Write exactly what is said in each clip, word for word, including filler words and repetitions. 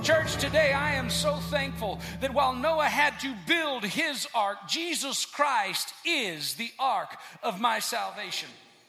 Church, today I am so thankful that while Noah had to build his ark, Jesus Christ is the ark of my salvation.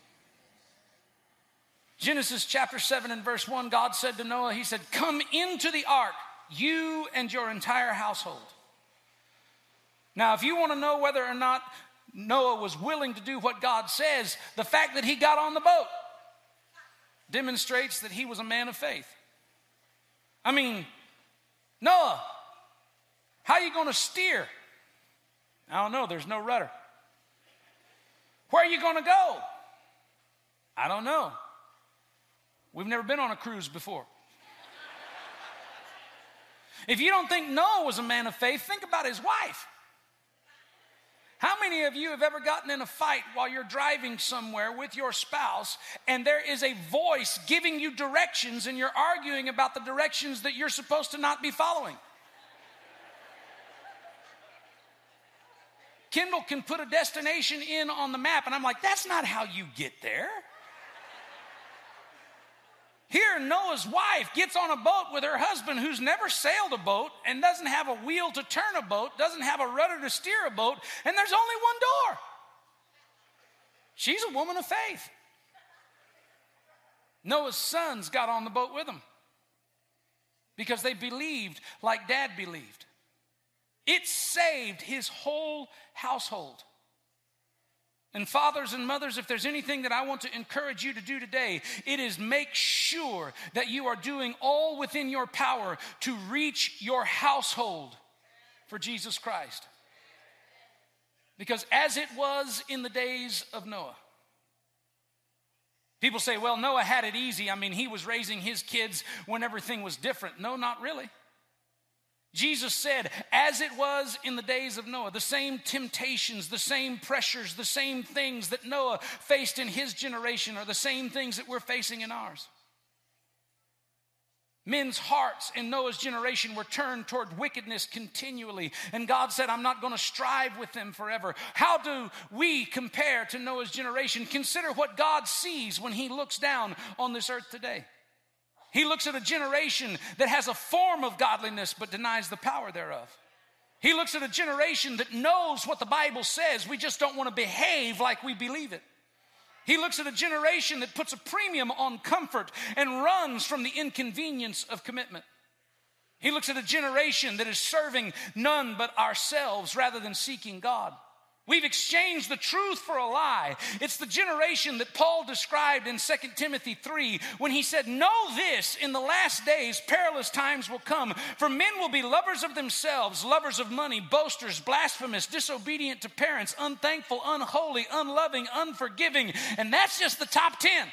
Genesis chapter seven and verse one, God said to Noah, he said, come into the ark, you and your entire household. Now, if you want to know whether or not Noah was willing to do what God says, the fact that he got on the boat demonstrates that he was a man of faith. I mean, Noah, how are you going to steer? I don't know, there's no rudder. Where are you going to go? I don't know. We've never been on a cruise before. If you don't think Noah was a man of faith, think about his wife. How many of you have ever gotten in a fight while you're driving somewhere with your spouse and there is a voice giving you directions and you're arguing about the directions that you're supposed to not be following? Kendall can put a destination in on the map and I'm like, that's not how you get there. Here, Noah's wife gets on a boat with her husband who's never sailed a boat and doesn't have a wheel to turn a boat, doesn't have a rudder to steer a boat, and there's only one door. She's a woman of faith. Noah's sons got on the boat with him because they believed like Dad believed. It saved his whole household. And fathers and mothers, if there's anything that I want to encourage you to do today, it is make sure that you are doing all within your power to reach your household for Jesus Christ. Because as it was in the days of Noah, people say, well, Noah had it easy. I mean, he was raising his kids when everything was different. No, not really. Jesus said, as it was in the days of Noah, the same temptations, the same pressures, the same things that Noah faced in his generation are the same things that we're facing in ours. Men's hearts in Noah's generation were turned toward wickedness continually. And God said, I'm not going to strive with them forever. How do we compare to Noah's generation? Consider what God sees when he looks down on this earth today. He looks at a generation that has a form of godliness but denies the power thereof. He looks at a generation that knows what the Bible says. We just don't want to behave like we believe it. He looks at a generation that puts a premium on comfort and runs from the inconvenience of commitment. He looks at a generation that is serving none but ourselves rather than seeking God. We've exchanged the truth for a lie. It's the generation that Paul described in Second Timothy three when he said, know this, in the last days perilous times will come, for men will be lovers of themselves, lovers of money, boasters, blasphemous, disobedient to parents, unthankful, unholy, unloving, unforgiving. And that's just the top ten.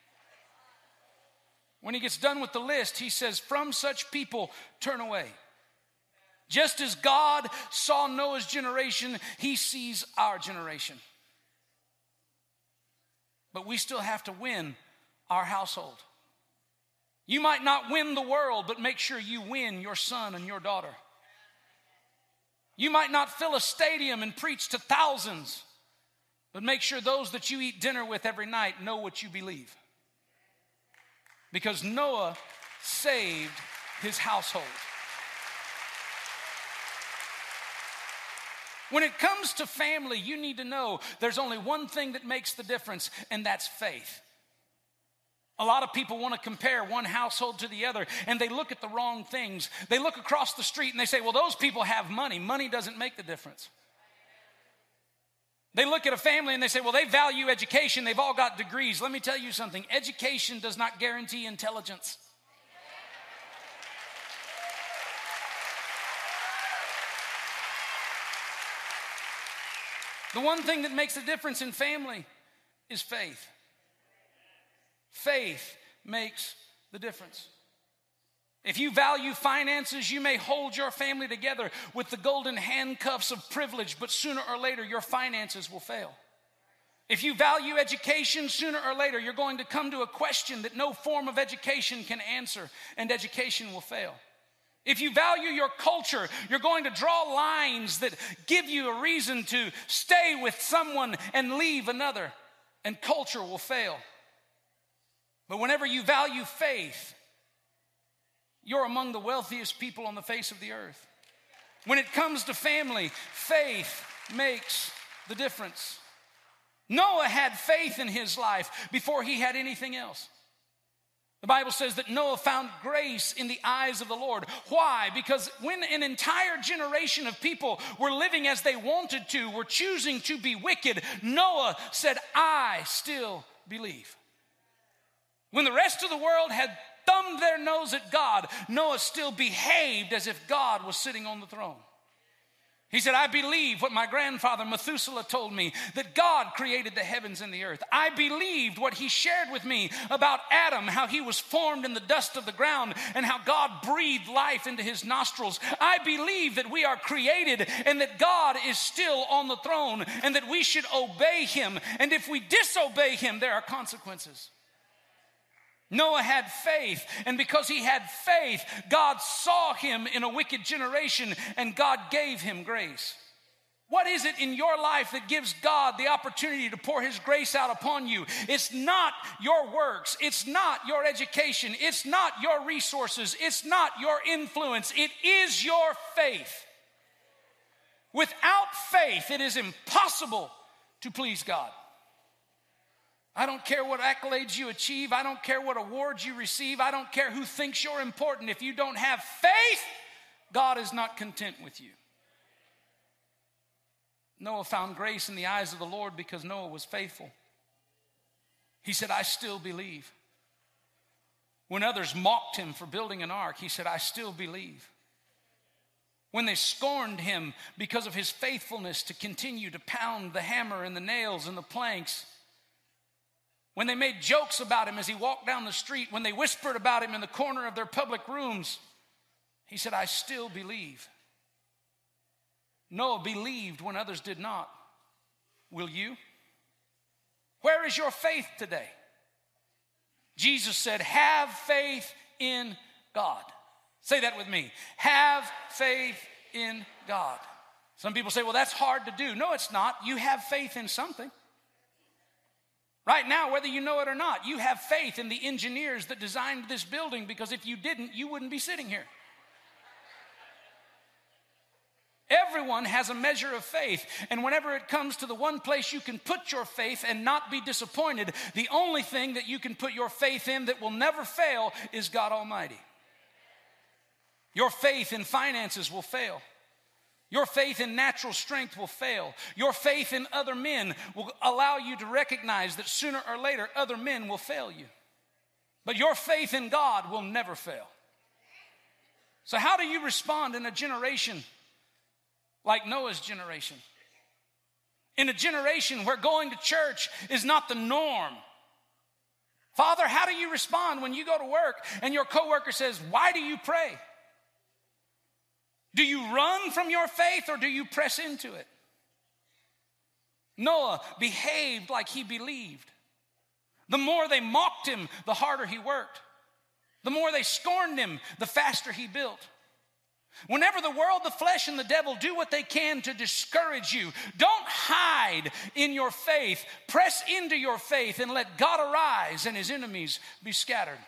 When he gets done with the list, he says, from such people turn away. Just as God saw Noah's generation, he sees our generation. But we still have to win our household. You might not win the world, but make sure you win your son and your daughter. You might not fill a stadium and preach to thousands, but make sure those that you eat dinner with every night know what you believe. Because Noah saved his household. When it comes to family, you need to know there's only one thing that makes the difference, and that's faith. A lot of people want to compare one household to the other, and they look at the wrong things. They look across the street and they say, well, those people have money. Money doesn't make the difference. They look at a family and they say, well, they value education. They've all got degrees. Let me tell you something. Education does not guarantee intelligence. The one thing that makes a difference in family is faith. Faith makes the difference. If you value finances, you may hold your family together with the golden handcuffs of privilege, but sooner or later your finances will fail. If you value education, sooner or later you're going to come to a question that no form of education can answer, and education will fail. If you value your culture, you're going to draw lines that give you a reason to stay with someone and leave another, and culture will fail. But whenever you value faith, you're among the wealthiest people on the face of the earth. When it comes to family, faith makes the difference. Noah had faith in his life before he had anything else. The Bible says that Noah found grace in the eyes of the Lord. Why? Because when an entire generation of people were living as they wanted to, were choosing to be wicked, Noah said, I still believe. When the rest of the world had thumbed their nose at God, Noah still behaved as if God was sitting on the throne. He said, I believe what my grandfather Methuselah told me, that God created the heavens and the earth. I believed what he shared with me about Adam, how he was formed in the dust of the ground and how God breathed life into his nostrils. I believe that we are created and that God is still on the throne and that we should obey him. And if we disobey him, there are consequences. Noah had faith, and because he had faith, God saw him in a wicked generation, and God gave him grace. What is it in your life that gives God the opportunity to pour his grace out upon you? It's not your works. It's not your education. It's not your resources. It's not your influence. It is your faith. Without faith, it is impossible to please God. I don't care what accolades you achieve. I don't care what awards you receive. I don't care who thinks you're important. If you don't have faith, God is not content with you. Noah found grace in the eyes of the Lord because Noah was faithful. He said, I still believe. When others mocked him for building an ark, he said, I still believe. When they scorned him because of his faithfulness to continue to pound the hammer and the nails and the planks, when they made jokes about him as he walked down the street, when they whispered about him in the corner of their public rooms, he said, I still believe. Noah believed when others did not. Will you? Where is your faith today? Jesus said, have faith in God. Say that with me. Have faith in God. Some people say, well, that's hard to do. No, it's not. You have faith in something. Right now, whether you know it or not, you have faith in the engineers that designed this building, because if you didn't, you wouldn't be sitting here. Everyone has a measure of faith, and whenever it comes to the one place you can put your faith and not be disappointed, the only thing that you can put your faith in that will never fail is God Almighty. Your faith in finances will fail. Your faith in natural strength will fail. Your faith in other men will allow you to recognize that sooner or later other men will fail you. But your faith in God will never fail. So how do you respond in a generation like Noah's generation? In a generation where going to church is not the norm. Father, how do you respond when you go to work and your coworker says, why do you pray? Do you run from your faith or do you press into it? Noah behaved like he believed. The more they mocked him, the harder he worked. The more they scorned him, the faster he built. Whenever the world, the flesh, and the devil do what they can to discourage you, don't hide in your faith. Press into your faith and let God arise and his enemies be scattered.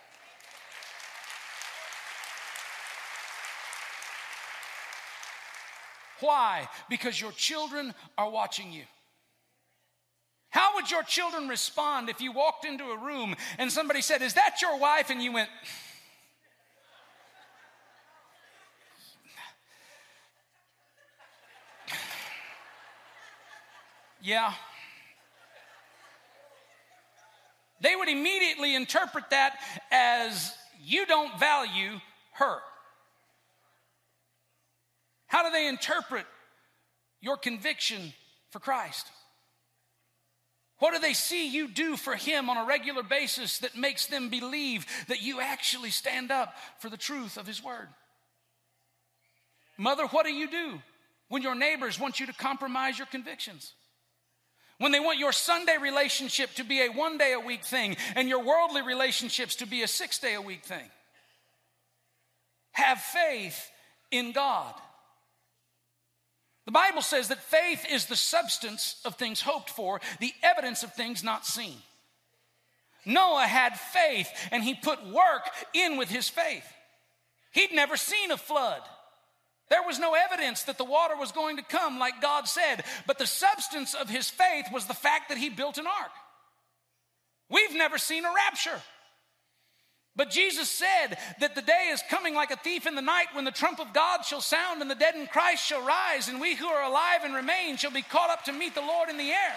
Why? Because your children are watching you. How would your children respond if you walked into a room and somebody said, is that your wife? And you went, yeah. They would immediately interpret that as you don't value her. How do they interpret your conviction for Christ? What do they see you do for him on a regular basis that makes them believe that you actually stand up for the truth of his word? Mother, what do you do when your neighbors want you to compromise your convictions? When they want your Sunday relationship to be a one day a week thing and your worldly relationships to be a six day a week thing? Have faith in God. The Bible says that faith is the substance of things hoped for, the evidence of things not seen. Noah had faith, and he put work in with his faith. He'd never seen a flood. There was no evidence that the water was going to come like God said, but the substance of his faith was the fact that he built an ark. We've never seen a rapture. But Jesus said that the day is coming like a thief in the night when the trump of God shall sound and the dead in Christ shall rise, and we who are alive and remain shall be caught up to meet the Lord in the air.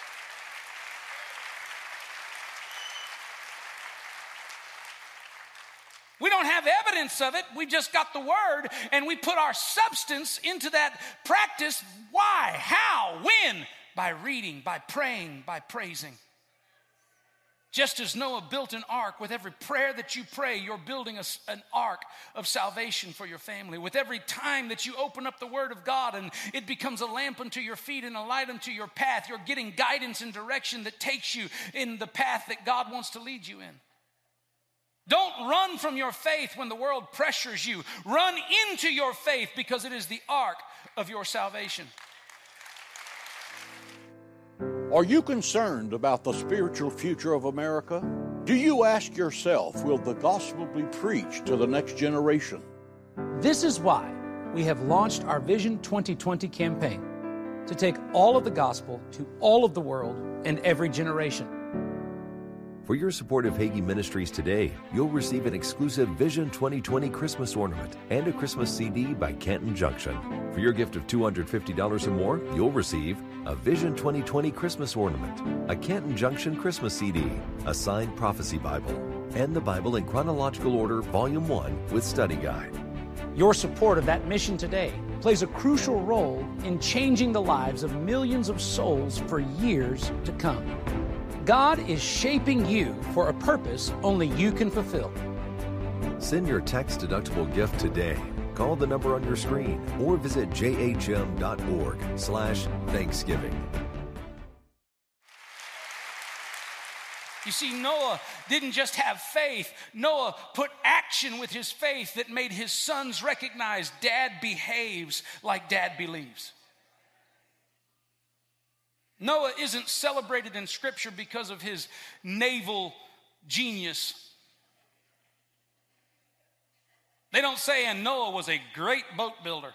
We don't have evidence of it. We just got the word, and we put our substance into that practice. Why? How? When? By reading, by praying, by praising. Just as Noah built an ark, with every prayer that you pray, you're building a, an ark of salvation for your family. With every time that you open up the Word of God and it becomes a lamp unto your feet and a light unto your path, you're getting guidance and direction that takes you in the path that God wants to lead you in. Don't run from your faith when the world pressures you. Run into your faith because it is the ark of your salvation. Are you concerned about the spiritual future of America? Do you ask yourself, will the gospel be preached to the next generation? This is why we have launched our Vision twenty twenty campaign to take all of the gospel to all of the world and every generation. For your support of Hagee Ministries today, you'll receive an exclusive Vision twenty twenty Christmas ornament and a Christmas C D by Canton Junction. For your gift of two hundred fifty dollars or more, you'll receive a Vision twenty twenty Christmas ornament, a Canton Junction Christmas C D, a signed prophecy Bible, and the Bible in chronological order, Volume one with study guide. Your support of that mission today plays a crucial role in changing the lives of millions of souls for years to come. God is shaping you for a purpose only you can fulfill. Send your tax-deductible gift today. Call the number on your screen or visit j h m dot org slash Thanksgiving. You see, Noah didn't just have faith. Noah put action with his faith that made his sons recognize Dad behaves like Dad believes. Noah isn't celebrated in Scripture because of his naval genius. They don't say, and Noah was a great boat builder.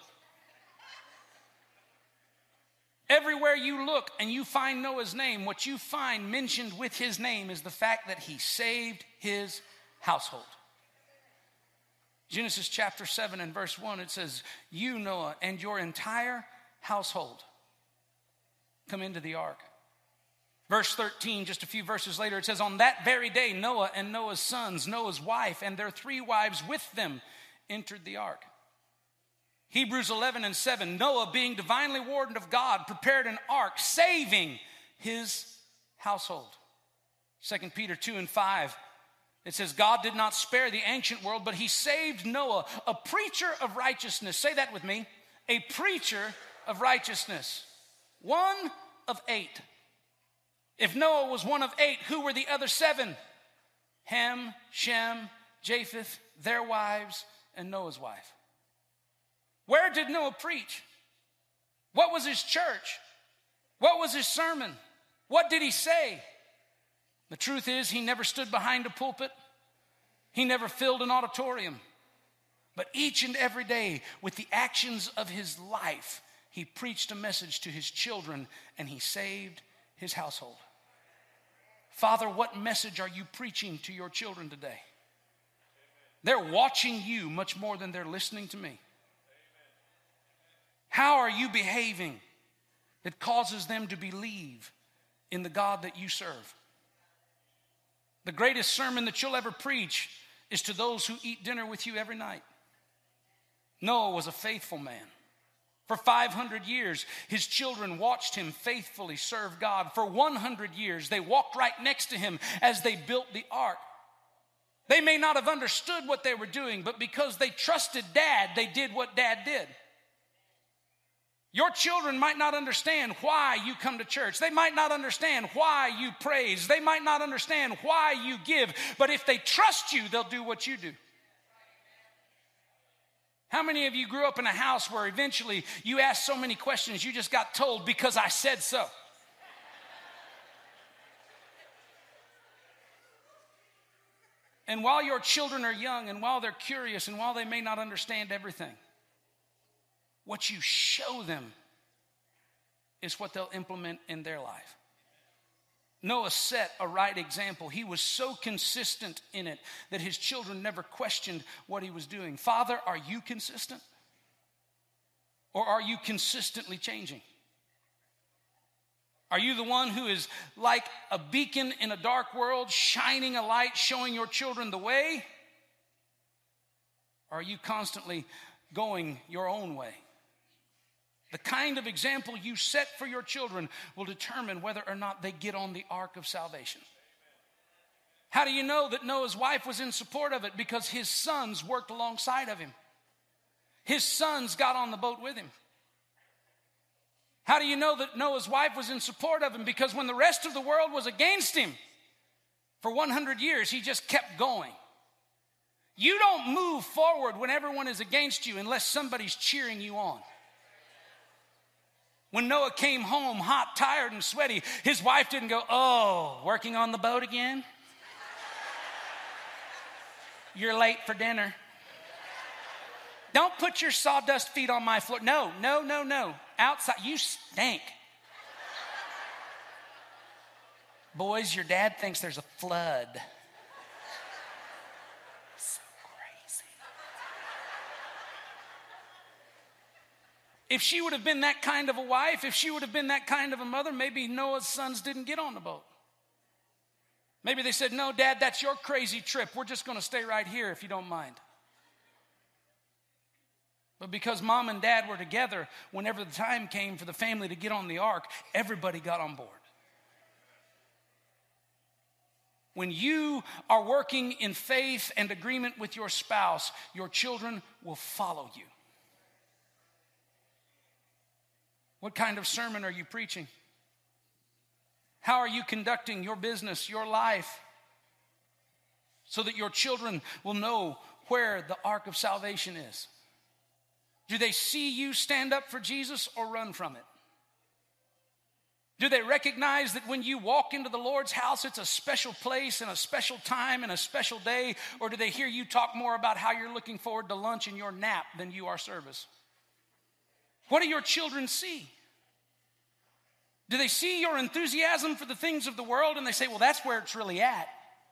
Everywhere you look and you find Noah's name, what you find mentioned with his name is the fact that he saved his household. Genesis chapter seven and verse one, it says, you, Noah, and your entire household come into the ark. Verse thirteen, just a few verses later, it says, on that very day, Noah and Noah's sons, Noah's wife, and their three wives with them entered the ark. Hebrews eleven and seven, Noah, being divinely warned of God, prepared an ark, saving his household. Second Peter two and five, it says, God did not spare the ancient world, but he saved Noah, a preacher of righteousness. Say that with me, a preacher of righteousness. One of eight. If Noah was one of eight, who were the other seven? Ham, Shem, Japheth, their wives, and Noah's wife. Where did Noah preach? What was his church? What was his sermon? What did he say? The truth is, he never stood behind a pulpit. He never filled an auditorium. But each and every day, with the actions of his life, he preached a message to his children, and he saved his household. Father, what message are you preaching to your children today? They're watching you much more than they're listening to me. How are you behaving that causes them to believe in the God that you serve? The greatest sermon that you'll ever preach is to those who eat dinner with you every night. Noah was a faithful man. For five hundred years, his children watched him faithfully serve God. For one hundred years, they walked right next to him as they built the ark. They may not have understood what they were doing, but because they trusted Dad, they did what Dad did. Your children might not understand why you come to church. They might not understand why you praise. They might not understand why you give. But if they trust you, they'll do what you do. How many of you grew up in a house where eventually you asked so many questions you just got told because I said so? And while your children are young, and while they're curious, and while they may not understand everything, what you show them is what they'll implement in their life. Noah set a right example. He was so consistent in it that his children never questioned what he was doing. Father, are you consistent? Or are you consistently changing? Are you the one who is like a beacon in a dark world, shining a light, showing your children the way? Or are you constantly going your own way? The kind of example you set for your children will determine whether or not they get on the ark of salvation. How do you know that Noah's wife was in support of it? Because his sons worked alongside of him. His sons got on the boat with him. How do you know that Noah's wife was in support of him? Because when the rest of the world was against him, for one hundred years, he just kept going. You don't move forward when everyone is against you unless somebody's cheering you on. When Noah came home hot, tired, and sweaty, his wife didn't go, oh, working on the boat again? You're late for dinner. Don't put your sawdust feet on my floor. No, no, no, no. Outside, you stink. Boys, your dad thinks there's a flood. So crazy. If she would have been that kind of a wife, if she would have been that kind of a mother, maybe Noah's sons didn't get on the boat. Maybe they said, no, Dad, that's your crazy trip. We're just going to stay right here if you don't mind. But because Mom and Dad were together, whenever the time came for the family to get on the ark, everybody got on board. When you are working in faith and agreement with your spouse, your children will follow you. What kind of sermon are you preaching? How are you conducting your business, your life, so that your children will know where the ark of salvation is? Do they see you stand up for Jesus or run from it? Do they recognize that when you walk into the Lord's house, it's a special place and a special time and a special day? Or do they hear you talk more about how you're looking forward to lunch and your nap than you are service? What do your children see? Do they see your enthusiasm for the things of the world and they say, well, that's where it's really at?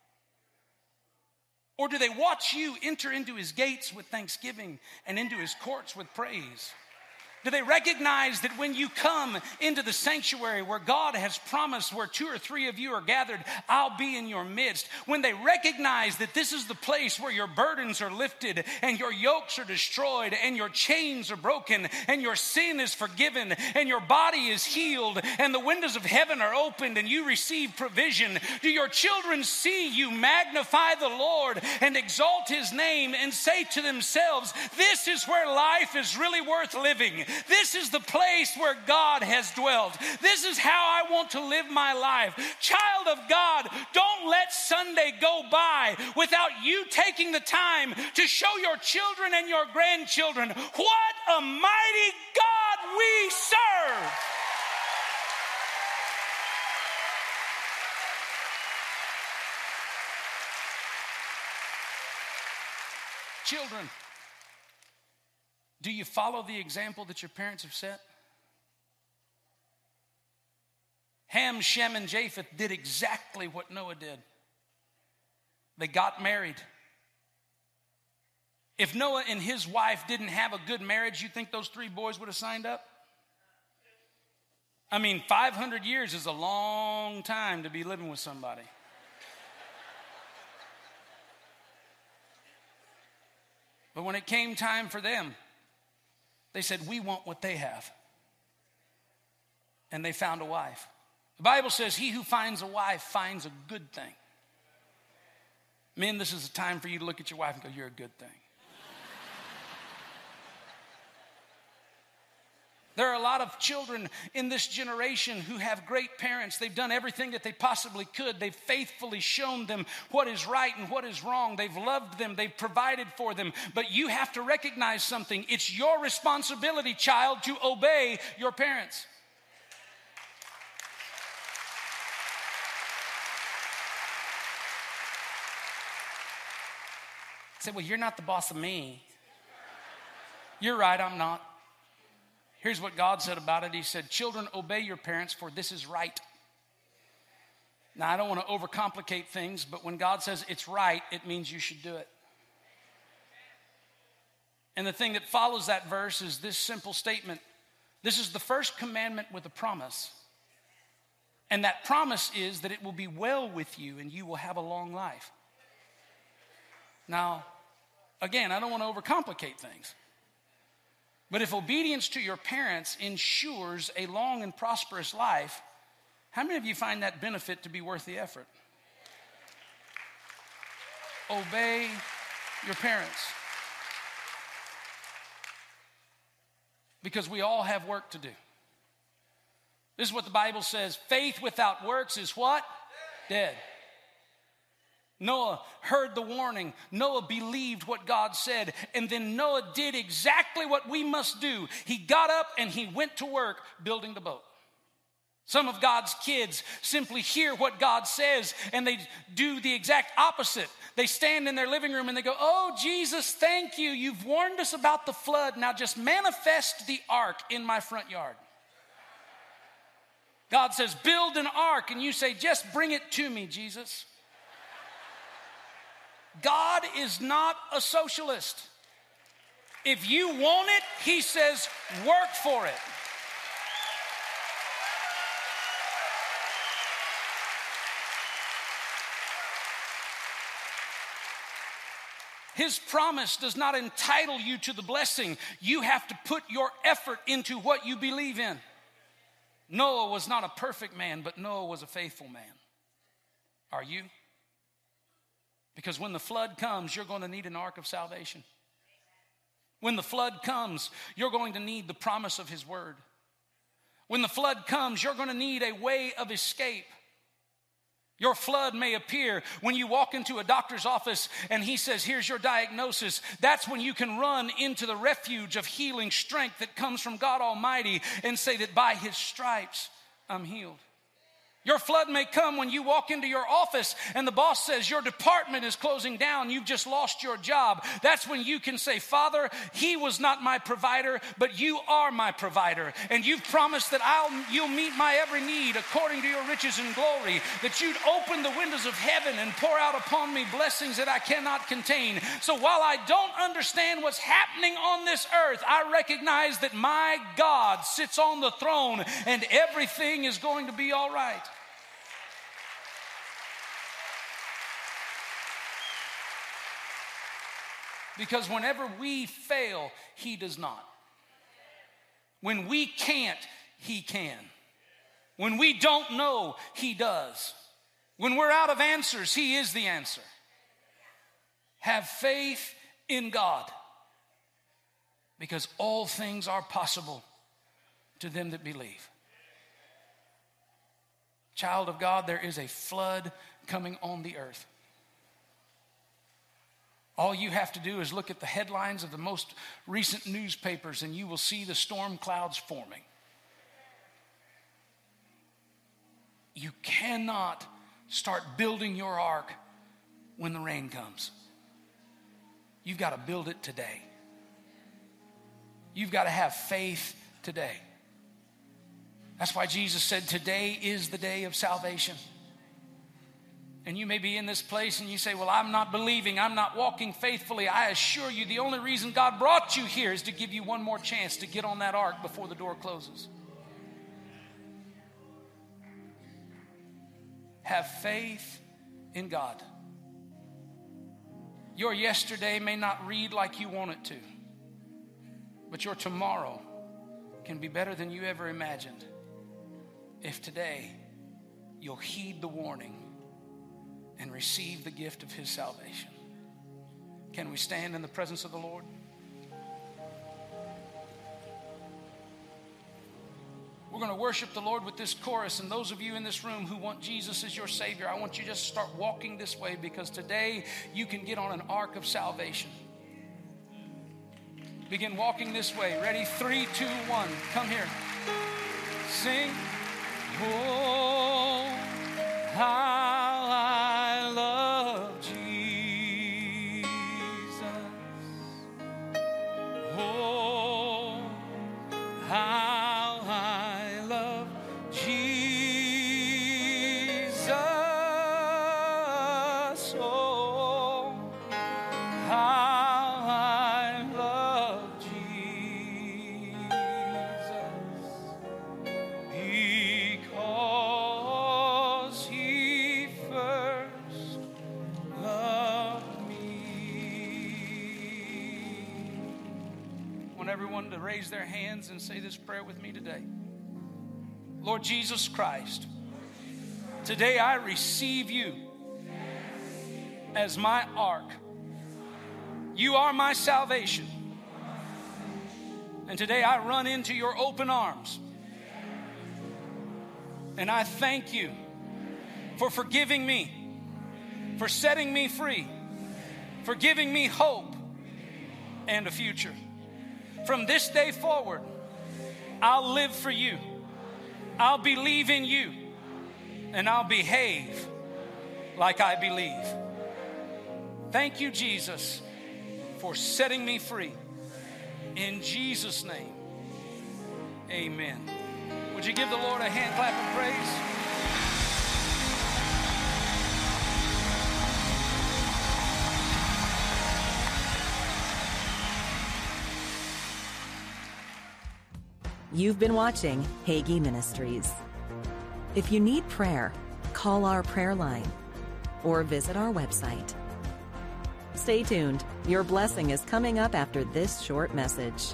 Or do they watch you enter into his gates with thanksgiving and into his courts with praise? Do they recognize that when you come into the sanctuary where God has promised where two or three of you are gathered, I'll be in your midst? When they recognize that this is the place where your burdens are lifted and your yokes are destroyed and your chains are broken and your sin is forgiven and your body is healed and the windows of heaven are opened and you receive provision, do your children see you magnify the Lord and exalt his name and say to themselves, this is where life is really worth living. This is the place where God has dwelt. This is how I want to live my life. Child of God, don't let Sunday go by without you taking the time to show your children and your grandchildren what a mighty God we serve. Children, do you follow the example that your parents have set? Ham, Shem, and Japheth did exactly what Noah did. They got married. If Noah and his wife didn't have a good marriage, you think those three boys would have signed up? I mean, five hundred years is a long time to be living with somebody. But when it came time for them, they said, we want what they have. And they found a wife. The Bible says, he who finds a wife finds a good thing. Men, this is a time for you to look at your wife and go, you're a good thing. There are a lot of children in this generation who have great parents. They've done everything that they possibly could. They've faithfully shown them what is right and what is wrong. They've loved them. They've provided for them. But you have to recognize something. It's your responsibility, child, to obey your parents. say, well, you're not the boss of me. You're right, I'm not. Here's what God said about it. He said, children, obey your parents, for this is right. Now, I don't want to overcomplicate things, but when God says it's right, it means you should do it. And the thing that follows that verse is this simple statement. This is the first commandment with a promise. And that promise is that it will be well with you and you will have a long life. Now, again, I don't want to overcomplicate things. But if obedience to your parents ensures a long and prosperous life, how many of you find that benefit to be worth the effort? Obey your parents. Because we all have work to do. This is what the Bible says. Faith without works is what? Dead. Noah heard the warning. Noah believed what God said. And then Noah did exactly what we must do. He got up and he went to work building the boat. Some of God's kids simply hear what God says and they do the exact opposite. They stand in their living room and they go, oh, Jesus, thank you. You've warned us about the flood. Now just manifest the ark in my front yard. God says, build an ark. And you say, just bring it to me, Jesus. God is not a socialist. If you want it, he says, work for it. His promise does not entitle you to the blessing. You have to put your effort into what you believe in. Noah was not a perfect man, but Noah was a faithful man. Are you? Because when the flood comes, you're going to need an ark of salvation. When the flood comes, you're going to need the promise of his word. When the flood comes, you're going to need a way of escape. Your flood may appear when you walk into a doctor's office and he says, here's your diagnosis. That's when you can run into the refuge of healing strength that comes from God Almighty and say that by his stripes I'm healed. Your flood may come when you walk into your office and the boss says your department is closing down. You've just lost your job. That's when you can say, Father, he was not my provider, but you are my provider. And you've promised that I'll, you'll meet my every need according to your riches and glory, that you'd open the windows of heaven and pour out upon me blessings that I cannot contain. So while I don't understand what's happening on this earth, I recognize that my God sits on the throne and everything is going to be all right. Because whenever we fail, he does not. When we can't, he can. When we don't know, he does. When we're out of answers, he is the answer. Have faith in God, because all things are possible to them that believe. Child of God, there is a flood coming on the earth. All you have to do is look at the headlines of the most recent newspapers and you will see the storm clouds forming. You cannot start building your ark when the rain comes. You've got to build it today. You've got to have faith today. That's why Jesus said today is the day of salvation. And you may be in this place and you say, well, I'm not believing, I'm not walking faithfully. I assure you, the only reason God brought you here is to give you one more chance to get on that ark before the door closes. Have faith in God. Your yesterday may not read like you want it to, but your tomorrow can be better than you ever imagined if today you'll heed the warning and receive the gift of his salvation. Can we stand in the presence of the Lord? We're going to worship the Lord with this chorus, and those of you in this room who want Jesus as your Savior, I want you to just start walking this way, because today you can get on an ark of salvation. Begin walking this way. Ready? Three, two, one. Come here. Sing. Oh, how I love Jesus. I want everyone to raise their hands and say this prayer with me today. Lord Jesus Christ, today I receive you as my ark. You are my salvation. And today I run into your open arms. And I thank you for forgiving me, for setting me free, for giving me hope and a future. From this day forward, I'll live for you. I'll believe in you. And I'll behave like I believe. Thank you, Jesus, for setting me free. In Jesus' name, amen. Would you give the Lord a hand clap of praise? You've been watching Hagee Ministries. If you need prayer, call our prayer line or visit our website. Stay tuned. Your blessing is coming up after this short message.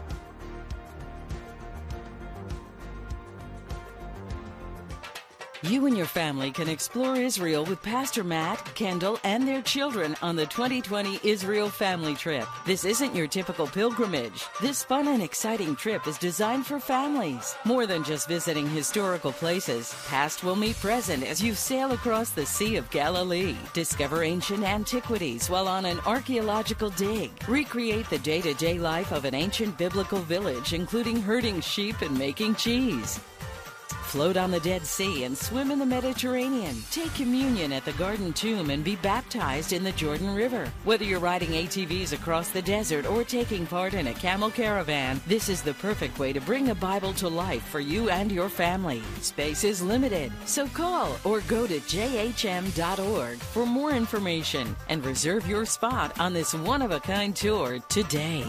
You and your family can explore Israel with Pastor Matt, Kendall, and their children on the twenty twenty Israel Family Trip. This isn't your typical pilgrimage. This fun and exciting trip is designed for families. More than just visiting historical places, past will meet present as you sail across the Sea of Galilee. Discover ancient antiquities while on an archaeological dig. Recreate the day-to-day life of an ancient biblical village, including herding sheep and making cheese. Float on the Dead Sea and swim in the Mediterranean. Take communion at the Garden Tomb and be baptized in the Jordan River. Whether you're riding A T Vs across the desert or taking part in a camel caravan, this is the perfect way to bring the Bible to life for you and your family. Space is limited, so call or go to j h m dot org for more information and reserve your spot on this one-of-a-kind tour today.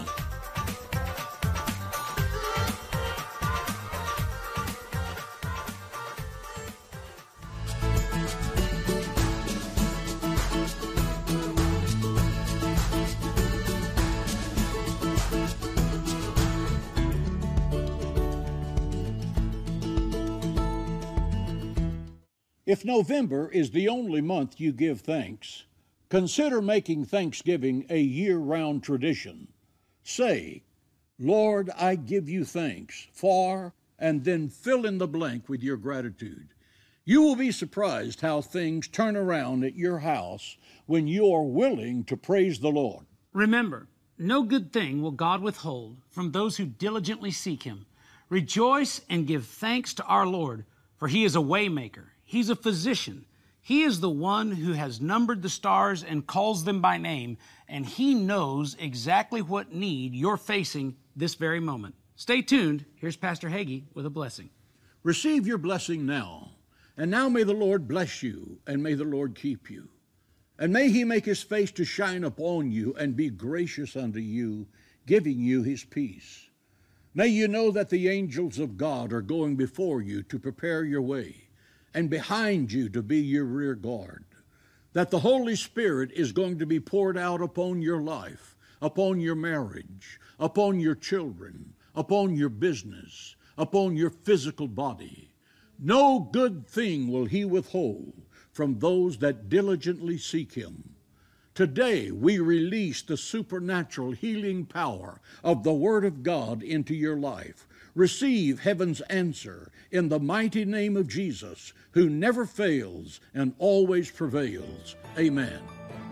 If November is the only month you give thanks, consider making Thanksgiving a year-round tradition. Say, Lord, I give you thanks for, and then fill in the blank with your gratitude. You will be surprised how things turn around at your house when you are willing to praise the Lord. Remember, no good thing will God withhold from those who diligently seek him. Rejoice and give thanks to our Lord, for he is a way maker. He's a physician. He is the one who has numbered the stars and calls them by name, and he knows exactly what need you're facing this very moment. Stay tuned. Here's Pastor Hagee with a blessing. Receive your blessing now. And now may the Lord bless you, and may the Lord keep you. And may he make his face to shine upon you and be gracious unto you, giving you his peace. May you know that the angels of God are going before you to prepare your way, and behind you to be your rear guard, that the Holy Spirit is going to be poured out upon your life, upon your marriage, upon your children, upon your business, upon your physical body. No good thing will he withhold from those that diligently seek him. Today we release the supernatural healing power of the Word of God into your life. Receive heaven's answer in the mighty name of Jesus, who never fails and always prevails. Amen.